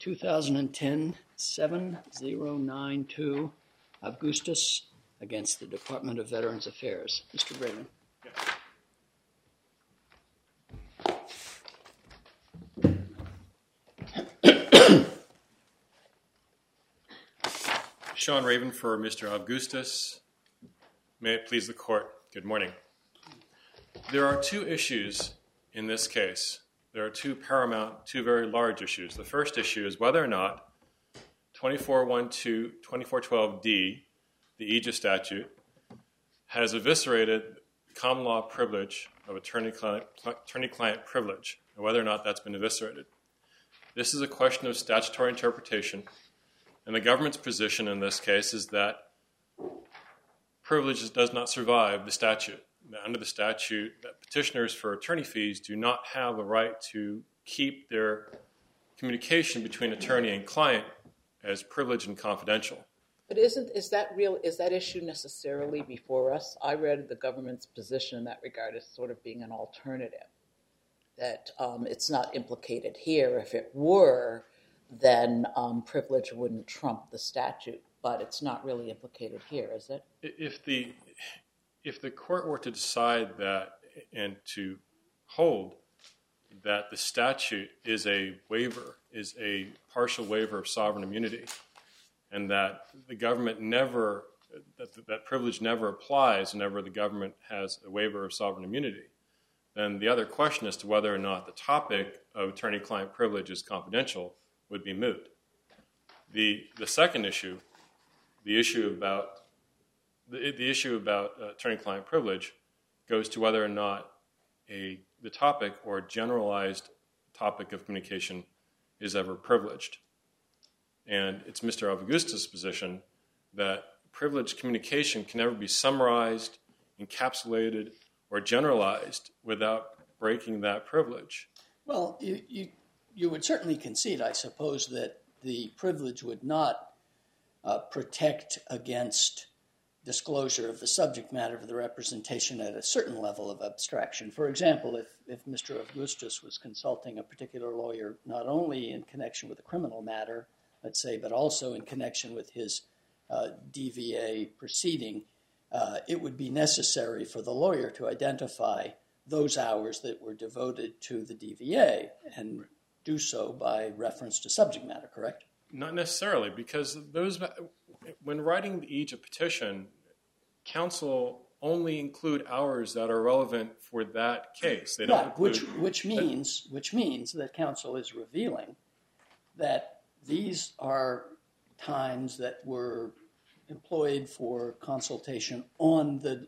2010-7092 Augustus against the Department of Veterans Affairs. Mr. Raven. Sean Raven for Mr. Augustus. May it please the court. Good morning. There are two issues in this case. There are two very large issues. The first issue is whether or not 2412D, the Aegis statute, has eviscerated common law privilege of attorney-client privilege, and whether or not that's been eviscerated. This is a question of statutory interpretation, and the government's position in this case is that privilege does not survive the statute. Under the statute, that petitioners for attorney fees do not have a right to keep their communication between attorney and client as privileged and confidential. But is that issue necessarily before us? I read the government's position in that regard as sort of being an alternative, that it's not implicated here. If it were, then privilege wouldn't trump the statute, but it's not really implicated here, is it? If the court were to decide that and to hold that the statute is a partial waiver of sovereign immunity, and that the government that privilege never applies whenever the government has a waiver of sovereign immunity, then the other question as to whether or not the topic of attorney-client privilege is confidential would be moot. The second issue, the issue about attorney-client privilege, goes to whether or not the topic or generalized topic of communication is ever privileged. And it's Mr. Augustus' position that privileged communication can never be summarized, encapsulated, or generalized without breaking that privilege. Well, you would certainly concede, I suppose, that the privilege would not protect against disclosure of the subject matter of the representation at a certain level of abstraction. For example, if Mr. Augustus was consulting a particular lawyer not only in connection with a criminal matter, let's say, but also in connection with his DVA proceeding, it would be necessary for the lawyer to identify those hours that were devoted to the DVA and do so by reference to subject matter, correct? Not necessarily, because when writing the Aegis petition, counsel only include hours that are relevant for that case. They don't which means that counsel is revealing that these are times that were employed for consultation on the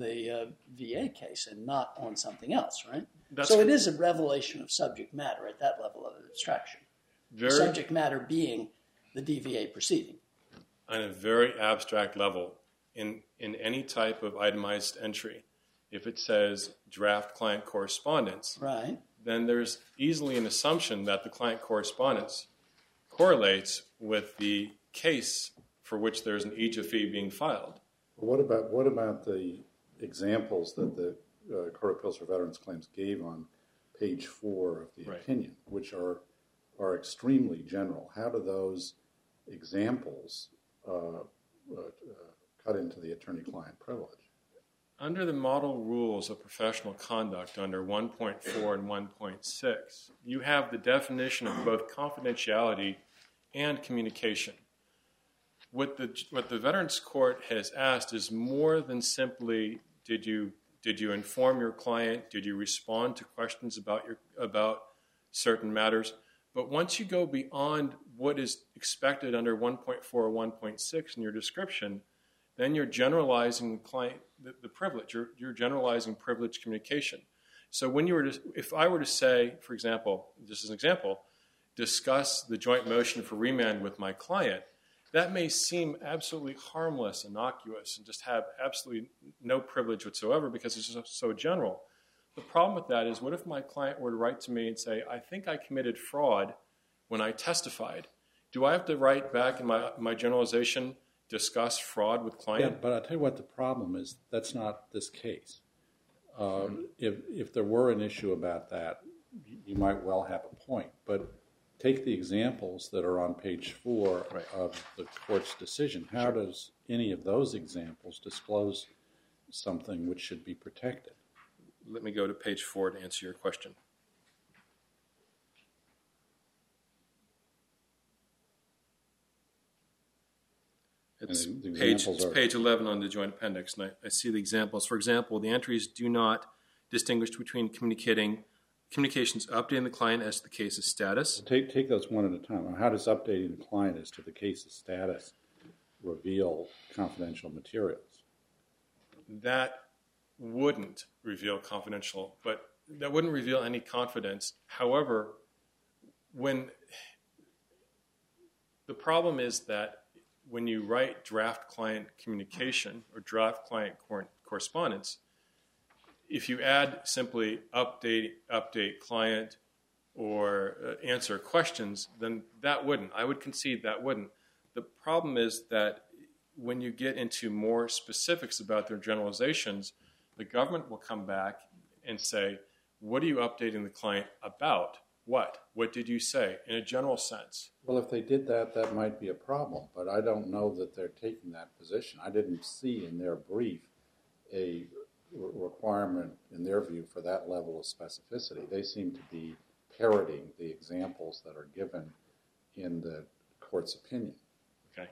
VA case and not on something else, right? So it is a revelation of subject matter at that level of abstraction. Subject matter being the DVA proceeding. On a very abstract level, in any type of itemized entry, if it says draft client correspondence, right, then there's easily an assumption that the client correspondence correlates with the case for which there's an Aegis fee being filed. What about the examples that the Court of Appeals for Veterans Claims gave on page 4 of the opinion, which are extremely general? How do those examples cut into the attorney-client privilege? Under the model rules of professional conduct under 1.4 and 1.6, you have the definition of both confidentiality and communication. What the Veterans Court has asked is more than simply, did you inform your client? Did you respond to questions about certain matters? But once you go beyond what is expected under 1.4 or 1.6 in your description, then you're generalizing the privilege. You're generalizing privileged communication. So if I were to say, for example, just as an example, discuss the joint motion for remand with my client, that may seem absolutely harmless, innocuous, and just have absolutely no privilege whatsoever because it's just so general. The problem with that is, what if my client were to write to me and say, I think I committed fraud when I testified? Do I have to write back in my generalization, discuss fraud with client? Yeah, but I'll tell you what the problem is. That's not this case. If there were an issue about that, you might well have a point. But take the examples that are on page 4 of the court's decision. How does any of those examples disclose something which should be protected? Let me go to page 4 to answer your question. It's page 11 on the joint appendix, and I see the examples. For example, the entries do not distinguish between communications updating the client as to the case's status. Take those one at a time. How does updating the client as to the case's status reveal confidential materials? That wouldn't reveal confidential, but that wouldn't reveal any confidence. However, when the problem is that when you write draft client communication or draft client correspondence, if you add simply update client or answer questions, then that wouldn't. I would concede that wouldn't. The problem is that when you get into more specifics about their generalizations, the government will come back and say, what are you updating the client about? What? What did you say in a general sense? Well, if they did that, that might be a problem, but I don't know that they're taking that position. I didn't see in their brief a requirement, in their view, for that level of specificity. They seem to be parroting the examples that are given in the court's opinion. Okay.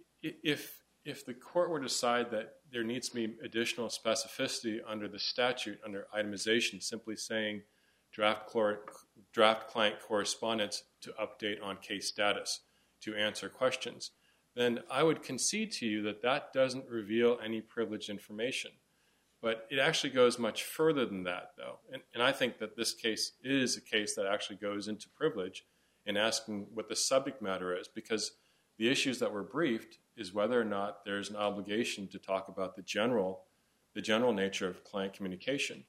If the court were to decide that there needs to be additional specificity under the statute, under itemization, simply saying draft client correspondence to update on case status, to answer questions, then I would concede to you that that doesn't reveal any privileged information. But it actually goes much further than that, though. And I think that this case is a case that actually goes into privilege in asking what the subject matter is, because the issues that were briefed is whether or not there's an obligation to talk about the general nature of client communication.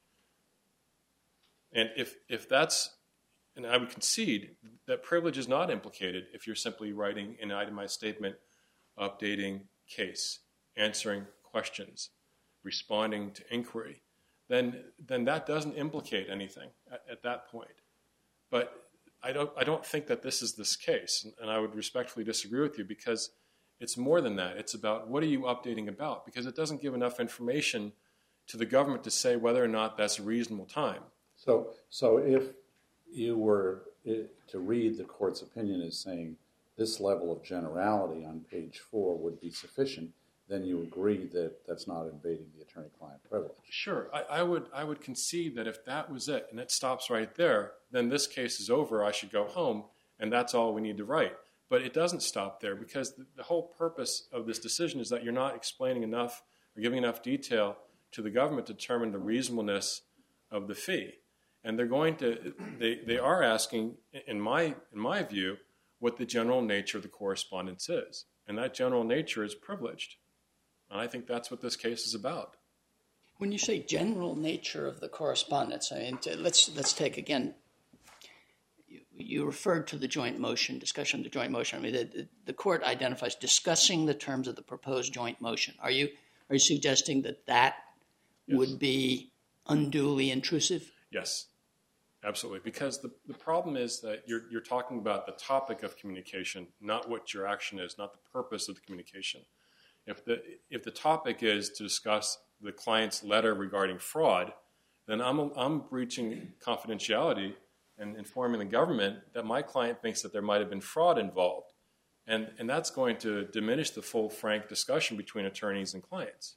And if that's, and I would concede that privilege is not implicated if you're simply writing an itemized statement, updating case, answering questions, responding to inquiry, then that doesn't implicate anything at that point. But I don't think that this is this case, and I would respectfully disagree with you, because it's more than that. It's about what are you updating about, because it doesn't give enough information to the government to say whether or not that's a reasonable time. So if you were to read the court's opinion as saying this level of generality on page 4 would be sufficient, then you agree that that's not invading the attorney-client privilege. Sure. I would concede that if that was it, and it stops right there, then this case is over, I should go home, and that's all we need to write. But it doesn't stop there, because the whole purpose of this decision is that you're not explaining enough or giving enough detail to the government to determine the reasonableness of the fee. And they are asking, in my view, what the general nature of the correspondence is. And that general nature is privileged. And I think that's what this case is about. When you say general nature of the correspondence, I mean, let's take again, you referred to the joint motion, discussion of the joint motion. I mean, the court identifies discussing the terms of the proposed joint motion. Are you suggesting that yes. would be unduly intrusive? Yes, absolutely. Because the problem is that you're talking about the topic of communication, not what your action is, not the purpose of the communication. If the topic is to discuss the client's letter regarding fraud, then I'm breaching confidentiality and informing the government that my client thinks that there might have been fraud involved. And that's going to diminish the full, frank discussion between attorneys and clients.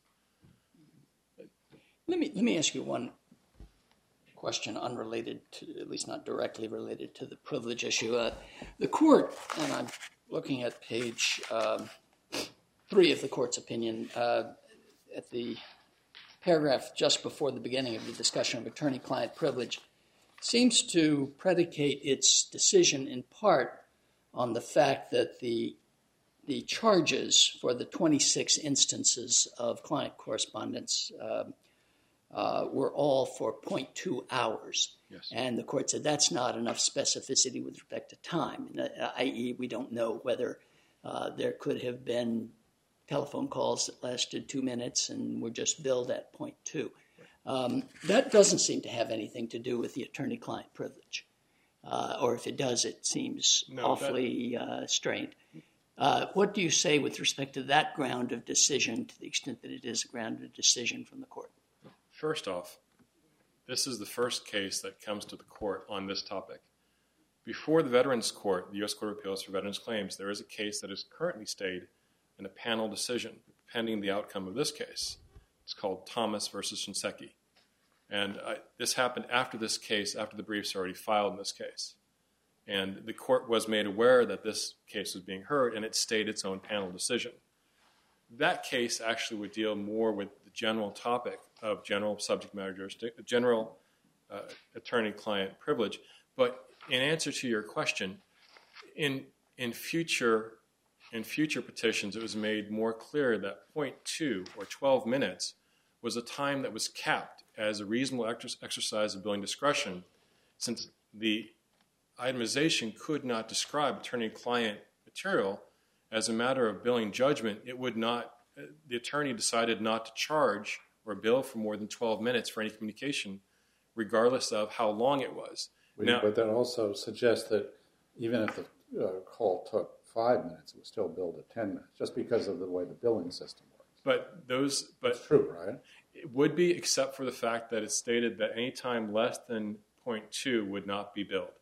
Let me ask you one question unrelated to, at least not directly related to the privilege issue. The court, and I'm looking at page 3 of the court's opinion, at the paragraph just before the beginning of the discussion of attorney-client privilege, seems to predicate its decision in part on the fact that the charges for the 26 instances of client correspondence were all for 0.2 hours. Yes. And the court said that's not enough specificity with respect to time, i.e. we don't know whether there could have been telephone calls that lasted 2 minutes and were just billed at 0.2. That doesn't seem to have anything to do with the attorney-client privilege. or if it does, it seems awfully strained. What do you say with respect to that ground of decision, to the extent that it is a ground of decision from the court? First off, this is the first case that comes to the court on this topic. Before the Veterans Court, the U.S. Court of Appeals for Veterans Claims, there is a case that is currently stayed in a panel decision pending the outcome of this case. It's called Thomas versus Shinseki. And this happened after this case, after the briefs are already filed in this case. And the court was made aware that this case was being heard, and it stayed its own panel decision. That case actually would deal more with the general topic of general subject matter jurisdiction, general attorney-client privilege. But in answer to your question, in future petitions, it was made more clear that 0.2 or 12 minutes was a time that was capped as a reasonable exercise of billing discretion, since the itemization could not describe attorney-client material as a matter of billing judgment. It would not. The attorney decided not to charge or bill for more than 12 minutes for any communication, regardless of how long it was. But that also suggests that even if the call took 5 minutes, it was still billed at 10 minutes, just because of the way the billing system works. That's true, right? It would be, except for the fact that it stated that any time less than 0.2 would not be billed.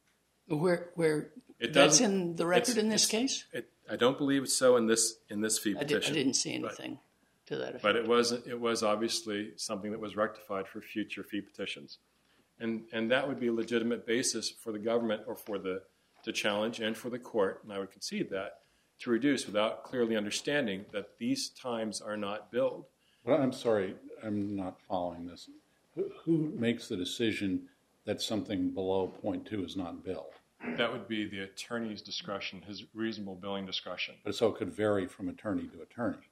Where that's in the record in this case? I don't believe it's so in this fee petition. I didn't see anything to that effect. But it was obviously something that was rectified for future fee petitions. And that would be a legitimate basis for the government or for the challenge and for the court, and I would concede that, to reduce without clearly understanding that these times are not billed. Well, I'm sorry, I'm not following this. Who makes the decision that something below 0.2 is not billed? That would be the attorney's discretion, his reasonable billing discretion. But so it could vary from attorney to attorney.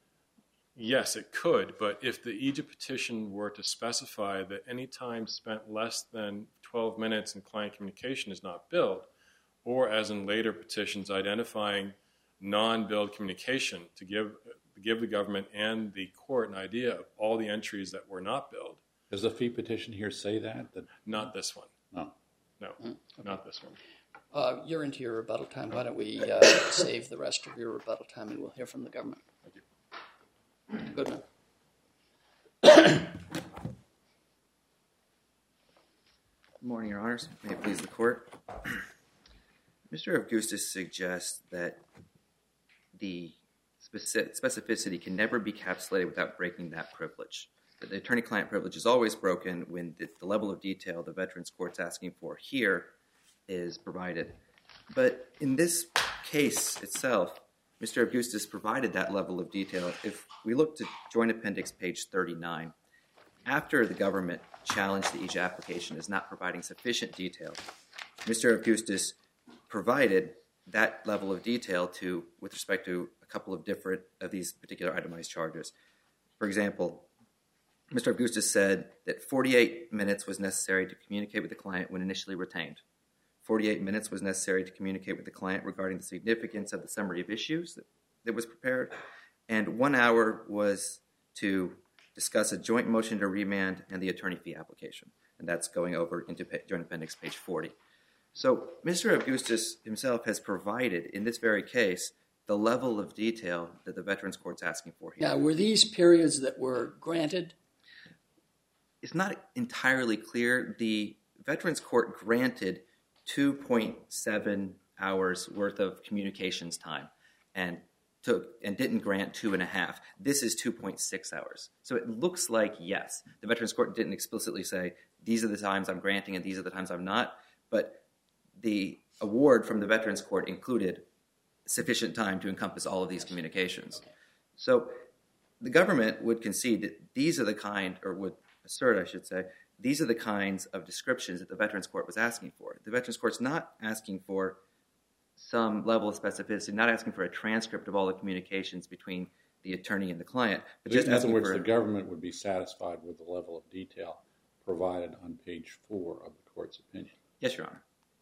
Yes, it could, but if the EJIA petition were to specify that any time spent less than 12 minutes in client communication is not billed, or as in later petitions identifying non-billed communication to give the government and the court an idea of all the entries that were not billed. Does the fee petition here say that? Not this one. No, not this one. You're into your rebuttal time. Why don't we save the rest of your rebuttal time and we'll hear from the government. Thank you. Goodman. Good morning, Your Honors. May it please the Court. Mr. Augustus suggests that the specificity can never be encapsulated without breaking that privilege. That the attorney-client privilege is always broken when the level of detail the Veterans Court's asking for here is provided. But in this case itself, Mr. Augustus provided that level of detail. If we look to Joint Appendix page 39, after the government challenged the EJIA application as not providing sufficient detail, Mr. Augustus provided that level of detail with respect to a couple of different of these particular itemized charges. For example, Mr. Augustus said that 48 minutes was necessary to communicate with the client when initially retained. 48 minutes was necessary to communicate with the client regarding the significance of the summary of issues that was prepared. And 1 hour was to discuss a joint motion to remand and the attorney fee application. And that's going over into Joint Appendix page 40. So Mr. Augustus himself has provided, in this very case, the level of detail that the Veterans Court's asking for here. Now, were these periods that were granted? It's not entirely clear. The Veterans Court granted 2.7 hours worth of communications time and didn't grant 2.5. This is 2.6 hours. So it looks like, yes, the Veterans Court didn't explicitly say, these are the times I'm granting and these are the times I'm not, but the award from the Veterans Court included sufficient time to encompass all of these communications. Okay. So the government would concede that these are the kind, or would assert, I should say, these are the kinds of descriptions that the Veterans Court was asking for. The Veterans Court's not asking for some level of specificity, not asking for a transcript of all the communications between the attorney and the client. But just in other asking words, for the government would be satisfied with the level of detail provided on page 4 of the court's opinion. Yes, Your Honor.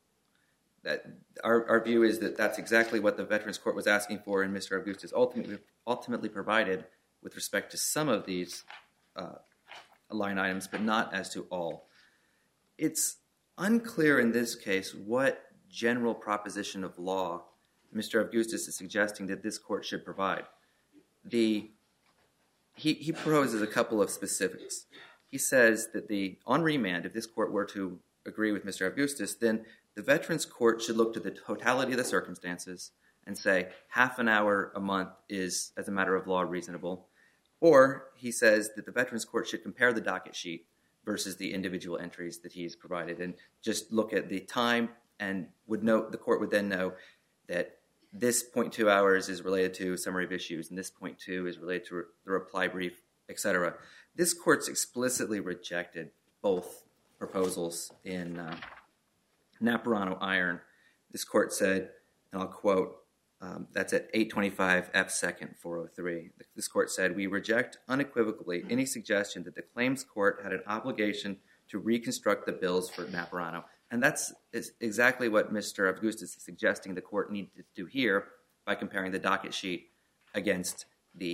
Our view is that that's exactly what the Veterans Court was asking for, and Mr. Augustus ultimately provided with respect to some of these line items, but not as to all. It's unclear in this case what general proposition of law Mr. Avgustus is suggesting that this court should provide. He proposes a couple of specifics. He says that on remand, if this court were to agree with Mr. Avgustus, then the Veterans Court should look to the totality of the circumstances and say half an hour a month is, as a matter of law, reasonable. Or he says that the Veterans Court should compare the docket sheet versus the individual entries that he's provided and just look at the time and the court would then know that this 0.2 hours is related to summary of issues and this 0.2 is related to the reply brief, etc. This court's explicitly rejected both proposals in Naparano Iron. This court said, and I'll quote, that's at 825 F. 2nd 403. This court said, "We reject unequivocally any suggestion that the claims court had an obligation to reconstruct the bills for Naparano." And that's exactly what Mr. Avgustus is suggesting the court needs to do here by comparing the docket sheet against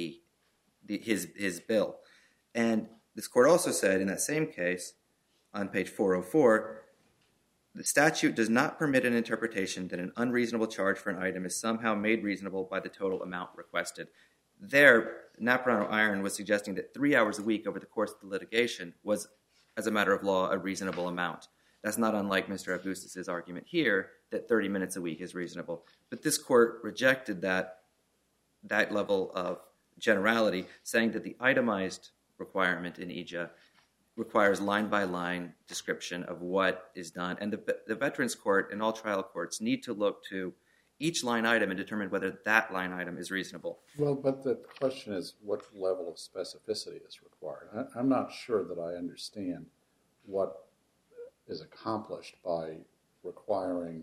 his bill. And this court also said in that same case, on page 404, "The statute does not permit an interpretation that an unreasonable charge for an item is somehow made reasonable by the total amount requested." There, Naparano Iron was suggesting that 3 hours a week over the course of the litigation was, as a matter of law, a reasonable amount. That's not unlike Mr. Avgustus's argument here that 30 minutes a week is reasonable. But this court rejected that level of generality, saying that the itemized requirement in EJA requires line-by-line description of what is done. And the Veterans Court and all trial courts need to look to each line item and determine whether that line item is reasonable. Well, but the question is what level of specificity is required. I'm not sure that I understand what is accomplished by requiring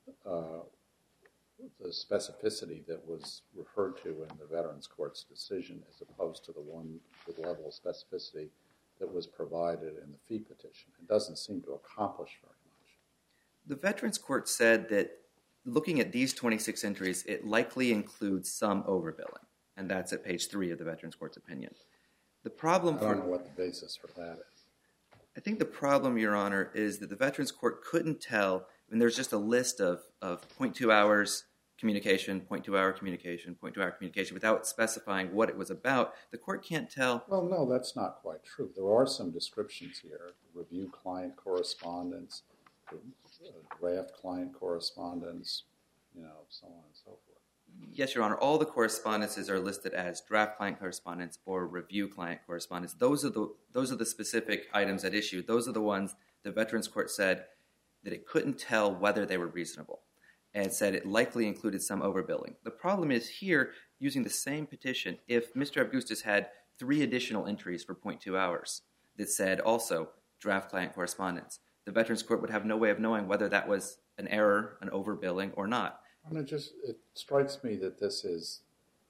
the specificity that was referred to in the Veterans Court's decision as opposed to the level of specificity that was provided in the fee petition. It doesn't seem to accomplish very much. The Veterans Court said that looking at these 26 entries, it likely includes some overbilling. And that's at page 3 of the Veterans Court's opinion. I don't know what the basis for that is. I think the problem, Your Honor, is that the Veterans Court couldn't tell, and there's just a list of 0.2 hours communication, 0.2 hour communication, 0.2 hour communication, without specifying what it was about. The court can't tell. Well, no, that's not quite true. There are some descriptions here. Review client correspondence, draft client correspondence, so on and so forth. Yes, Your Honor. All the correspondences are listed as draft client correspondence or review client correspondence. Those are the specific items at issue. Those are the ones the Veterans Court said that it couldn't tell whether they were reasonable, and said it likely included some overbilling. The problem is here, using the same petition, if Mr. Avgustus had 3 additional entries for 0.2 hours that said also draft client correspondence, the Veterans Court would have no way of knowing whether that was an error, an overbilling, or not. It strikes me that this is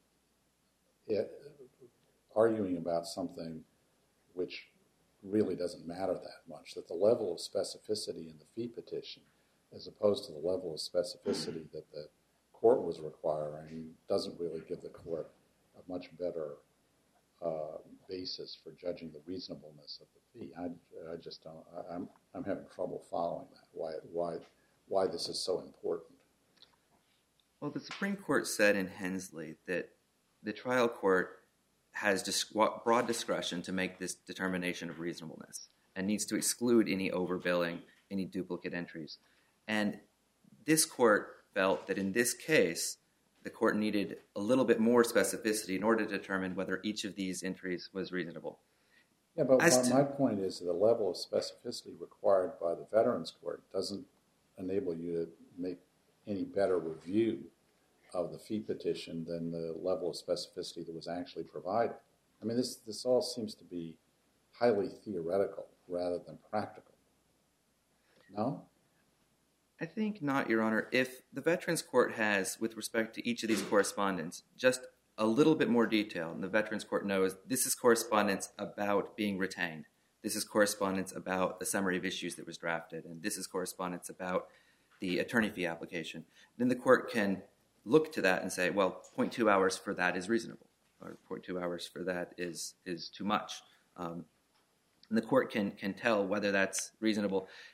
arguing about something which really doesn't matter that much, that the level of specificity in the fee petition as opposed to the level of specificity that the court was requiring doesn't really give the court a much better basis for judging the reasonableness of the fee. I just don't. I'm having trouble following that. Why this is so important? Well, the Supreme Court said in Hensley that the trial court has broad discretion to make this determination of reasonableness and needs to exclude any overbilling, any duplicate entries. And this court felt that in this case, the court needed a little bit more specificity in order to determine whether each of these entries was reasonable. Yeah, but my point is that the level of specificity required by the Veterans Court doesn't enable you to make any better review of the fee petition than the level of specificity that was actually provided. I mean, this all seems to be highly theoretical rather than practical. No? I think not, Your Honor. If the Veterans Court has, with respect to each of these correspondence, just a little bit more detail, and the Veterans Court knows this is correspondence about being retained, this is correspondence about the summary of issues that was drafted, and this is correspondence about the attorney fee application, then the court can look to that and say, well, 0.2 hours for that is reasonable, or 0.2 hours for that is too much. And the court can tell whether that's reasonable.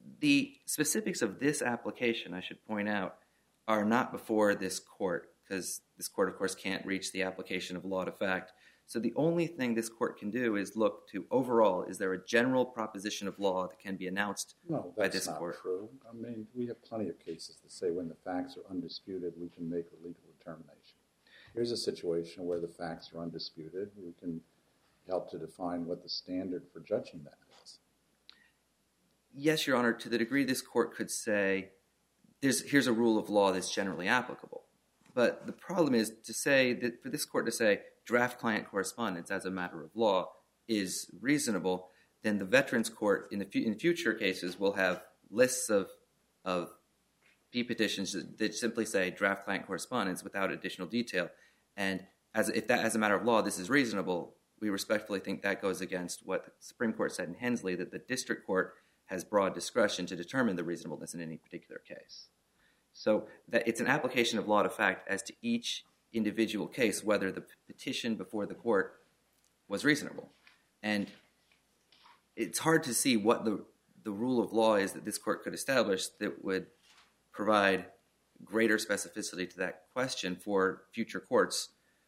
The specifics of this application, I should point out, are not before this court, because this court, of course, can't reach the application of law to fact. So the only thing this court can do is look to overall, is there a general proposition of law that can be announced by this court? No, that's not true. I mean, we have plenty of cases that say when the facts are undisputed, we can make a legal determination. Here's a situation where the facts are undisputed. We can help to define what the standard for judging that is. Yes, Your Honor, to the degree this court could say, here's a rule of law that's generally applicable. But the problem is to say that for this court to say draft client correspondence as a matter of law is reasonable, then the Veterans Court in future cases will have lists of fee petitions that simply say draft client correspondence without additional detail. And if that as a matter of law this is reasonable, we respectfully think that goes against what the Supreme Court said in Hensley, that the district court has broad discretion to determine the reasonableness in any particular case. So that it's an application of law to fact as to each individual case, whether the petition before the court was reasonable. And it's hard to see what the rule of law is that this court could establish that would provide greater specificity to that question for future courts.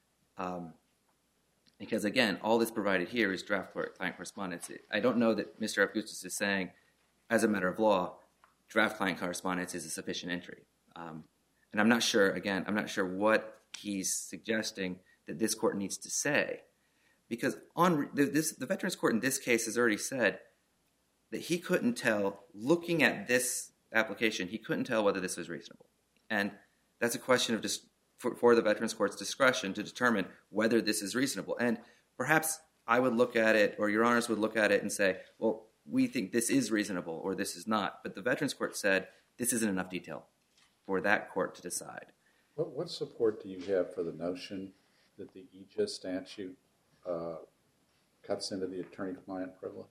Because again, all that's provided here is draft client correspondence. I don't know that Mr. Augustus is saying, as a matter of law, draft client correspondence is a sufficient entry. And I'm not sure what he's suggesting that this court needs to say. Because the Veterans Court in this case has already said that he couldn't tell, looking at this application, he couldn't tell whether this was reasonable. And that's a question of just for the Veterans Court's discretion to determine whether this is reasonable. And perhaps I would look at it, or Your Honors would look at it and say, well, we think this is reasonable or this is not. But the Veterans Court said this isn't enough detail for that court to decide. What support do you have for the notion that the EJA statute cuts into the attorney-client privilege?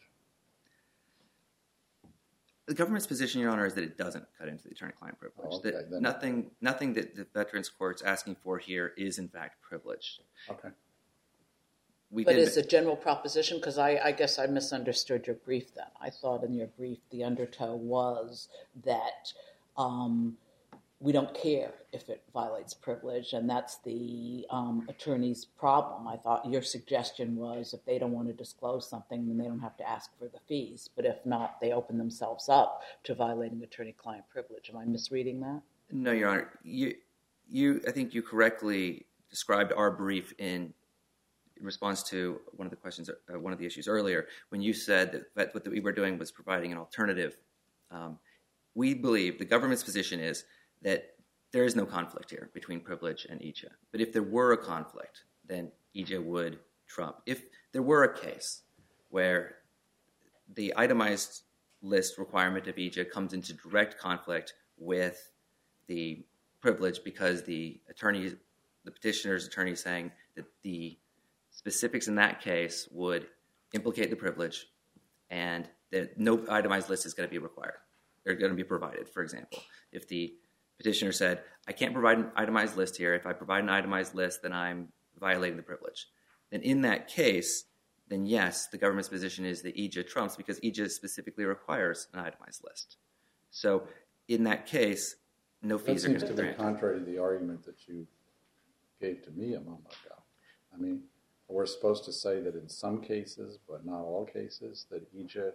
The government's position, Your Honor, is that it doesn't cut into the attorney-client privilege. Oh, okay, that nothing that the Veterans Court's asking for here is, in fact, privileged. Okay. But it's a general proposition? Because I guess I misunderstood your brief then. I thought in your brief the undertow was that we don't care if it violates privilege, and that's the attorney's problem. I thought your suggestion was if they don't want to disclose something, then they don't have to ask for the fees. But if not, they open themselves up to violating attorney-client privilege. Am I misreading that? No, Your Honor. I think you correctly described our brief in response to one of the questions, one of the issues earlier, when you said that what we were doing was providing an alternative. We believe the government's position is that there is no conflict here between privilege and EJA. But if there were a conflict, then EJA would trump. If there were a case where the itemized list requirement of EJA comes into direct conflict with the privilege because the petitioner's attorney is saying that the specifics in that case would implicate the privilege and that no itemized list is going to be required. They're going to be provided, for example. If the petitioner said, I can't provide an itemized list here. If I provide an itemized list, then I'm violating the privilege. Then in that case, then yes, the government's position is that EJA trumps because EJA specifically requires an itemized list. So in that case, no fees are going to be granted. That seems to be contrary to the argument that you gave to me a moment ago. I mean, we're supposed to say that in some cases, but not all cases, that EJA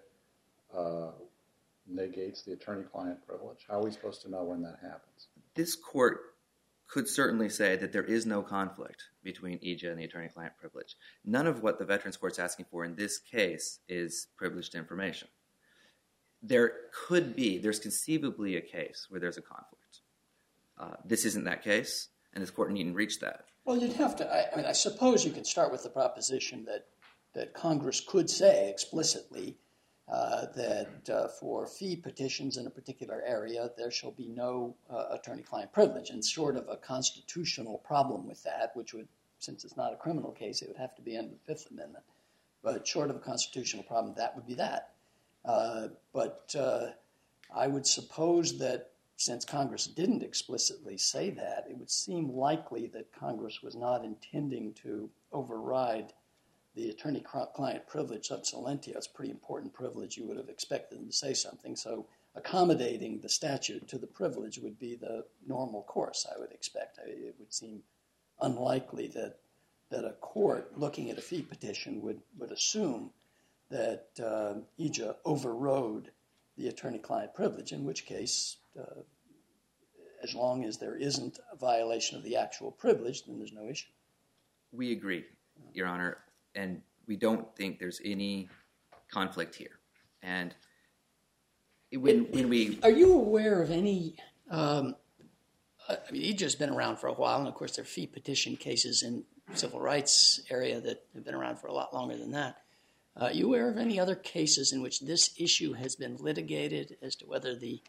negates the attorney-client privilege. How are we supposed to know when that happens? This court could certainly say that there is no conflict between EJA and the attorney-client privilege. None of what the Veterans Court's asking for in this case is privileged information. There's conceivably a case where there's a conflict. This isn't that case, and this court needn't reach that. Well, you'd have to, I suppose you could start with the proposition that Congress could say explicitly that for fee petitions in a particular area, there shall be no attorney-client privilege. And short of a constitutional problem with that, which would, since it's not a criminal case, it would have to be under the Fifth Amendment. But short of a constitutional problem, that would be that. But I would suppose that since Congress didn't explicitly say that, it would seem likely that Congress was not intending to override the attorney-client privilege sub silentio. It's a pretty important privilege. You would have expected them to say something. So accommodating the statute to the privilege would be the normal course, I would expect. It would seem unlikely that a court looking at a fee petition would assume that EJA overrode the attorney-client privilege, in which case, as long as there isn't a violation of the actual privilege, then there's no issue. We agree, Your Honor, and we don't think there's any conflict here. And when we... Are you aware of any... EJA's been around for a while, and of course there are fee petition cases in civil rights area that have been around for a lot longer than that. Are you aware of any other cases in which this issue has been litigated as to whether the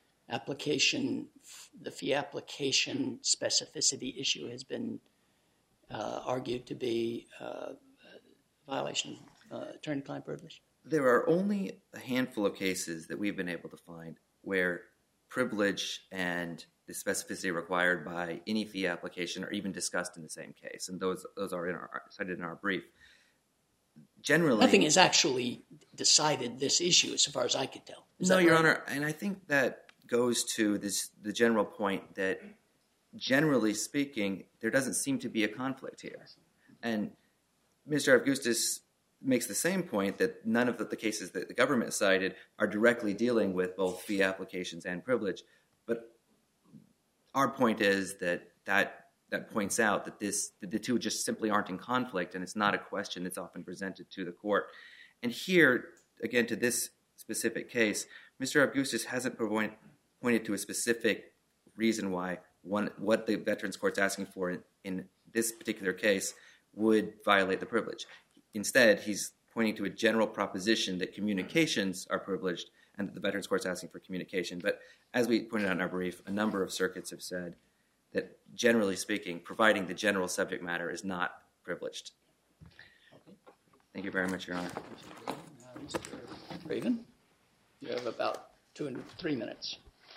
fee application specificity issue has been argued to be a violation of attorney-client privilege? There are only a handful of cases that we've been able to find where privilege and the specificity required by any fee application are even discussed in the same case, and those are cited in our brief. Generally, nothing has actually decided this issue, as far as I could tell. No, Your Honor, and I think that goes to the general point that, generally speaking, there doesn't seem to be a conflict here. And Mr. Avgustus makes the same point that none of the cases that the government cited are directly dealing with both fee applications and privilege. But our point is that points out that the two just simply aren't in conflict, and it's not a question that's often presented to the court. And here, again, to this specific case, Mr. Avgustus hasn't pointed to a specific reason why what the Veterans Court's asking for in this particular case would violate the privilege. Instead, he's pointing to a general proposition that communications are privileged and that the Veterans Court's asking for communication. But as we pointed out in our brief, a number of circuits have said that, generally speaking, providing the general subject matter is not privileged. Thank you very much, Your Honor. Mr. Raven, you have about 3 minutes.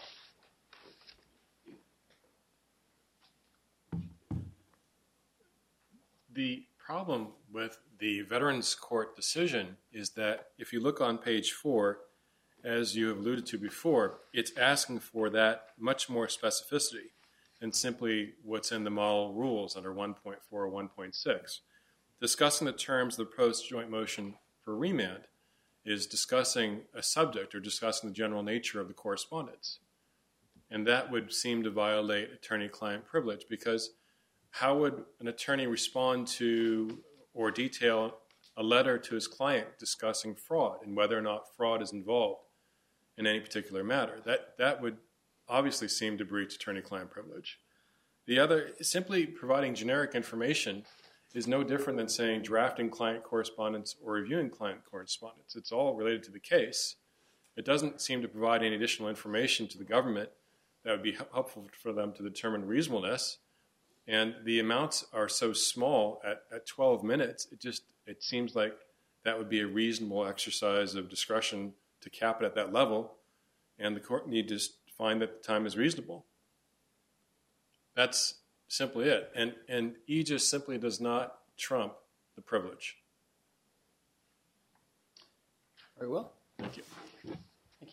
The problem with the Veterans Court decision is that if you look on page 4, as you have alluded to before, it's asking for that much more specificity than simply what's in the model rules under 1.4 or 1.6. Discussing the terms of the proposed joint motion for remand is discussing a subject or discussing the general nature of the correspondence. And that would seem to violate attorney-client privilege, because how would an attorney respond to or detail a letter to his client discussing fraud and whether or not fraud is involved in any particular matter? That would obviously seem to breach attorney-client privilege. The other, simply providing generic information is no different than saying drafting client correspondence or reviewing client correspondence. It's all related to the case. It doesn't seem to provide any additional information to the government that would be helpful for them to determine reasonableness. And the amounts are so small at 12 minutes, it seems like that would be a reasonable exercise of discretion to cap it at that level, and the court need to find that the time is reasonable. That's simply it. And EJIS simply does not trump the privilege. Very well. Thank you.